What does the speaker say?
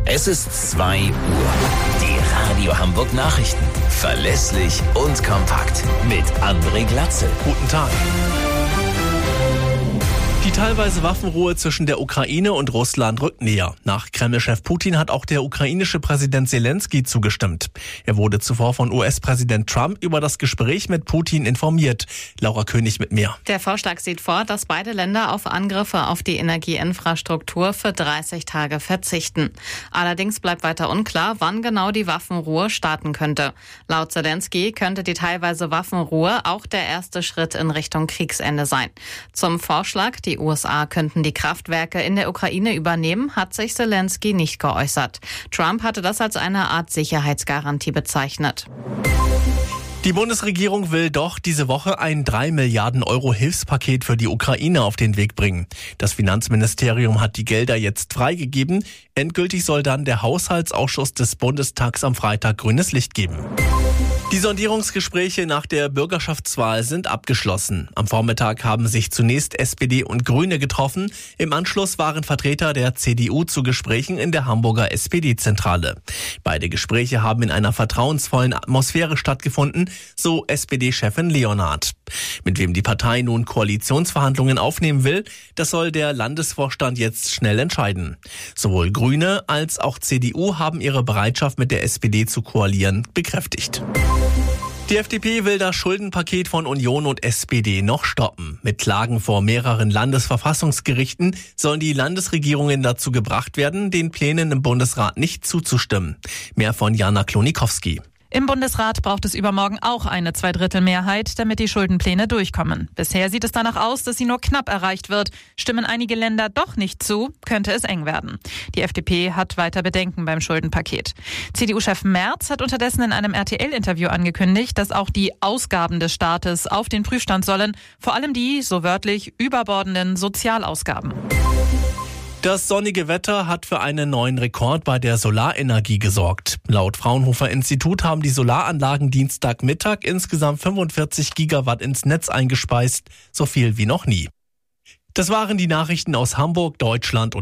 Es ist 2 Uhr. Die Radio Hamburg Nachrichten. Verlässlich und kompakt. Mit André Glatzel. Guten Tag. Die teilweise Waffenruhe zwischen der Ukraine und Russland rückt näher. Nach Kreml-Chef Putin hat auch der ukrainische Präsident Zelensky zugestimmt. Er wurde zuvor von US-Präsident Trump über das Gespräch mit Putin informiert. Laura König mit mehr. Der Vorschlag sieht vor, dass beide Länder auf Angriffe auf die Energieinfrastruktur für 30 Tage verzichten. Allerdings bleibt weiter unklar, wann genau die Waffenruhe starten könnte. Laut Zelensky könnte die teilweise Waffenruhe auch der erste Schritt in Richtung Kriegsende sein. Zum Vorschlag, die USA könnten die Kraftwerke in der Ukraine übernehmen, hat sich Zelensky nicht geäußert. Trump hatte das als eine Art Sicherheitsgarantie bezeichnet. Die Bundesregierung will doch diese Woche ein 3 Milliarden Euro Hilfspaket für die Ukraine auf den Weg bringen. Das Finanzministerium hat die Gelder jetzt freigegeben. Endgültig soll dann der Haushaltsausschuss des Bundestags am Freitag grünes Licht geben. Die Sondierungsgespräche nach der Bürgerschaftswahl sind abgeschlossen. Am Vormittag haben sich zunächst SPD und Grüne getroffen. Im Anschluss waren Vertreter der CDU zu Gesprächen in der Hamburger SPD-Zentrale. Beide Gespräche haben in einer vertrauensvollen Atmosphäre stattgefunden, so SPD-Chefin Leonhardt. Mit wem die Partei nun Koalitionsverhandlungen aufnehmen will, das soll der Landesvorstand jetzt schnell entscheiden. Sowohl Grüne als auch CDU haben ihre Bereitschaft, mit der SPD zu koalieren, bekräftigt. Die FDP will das Schuldenpaket von Union und SPD noch stoppen. Mit Klagen vor mehreren Landesverfassungsgerichten sollen die Landesregierungen dazu gebracht werden, den Plänen im Bundesrat nicht zuzustimmen. Mehr von Jana Klonikowski. Im Bundesrat braucht es übermorgen auch eine Zweidrittelmehrheit, damit die Schuldenpläne durchkommen. Bisher sieht es danach aus, dass sie nur knapp erreicht wird. Stimmen einige Länder doch nicht zu, könnte es eng werden. Die FDP hat weiter Bedenken beim Schuldenpaket. CDU-Chef Merz hat unterdessen in einem RTL-Interview angekündigt, dass auch die Ausgaben des Staates auf den Prüfstand sollen, vor allem die, so wörtlich, überbordenden Sozialausgaben. Das sonnige Wetter hat für einen neuen Rekord bei der Solarenergie gesorgt. Laut Fraunhofer Institut haben die Solaranlagen Dienstagmittag insgesamt 45 Gigawatt ins Netz eingespeist, so viel wie noch nie. Das waren die Nachrichten aus Hamburg, Deutschland und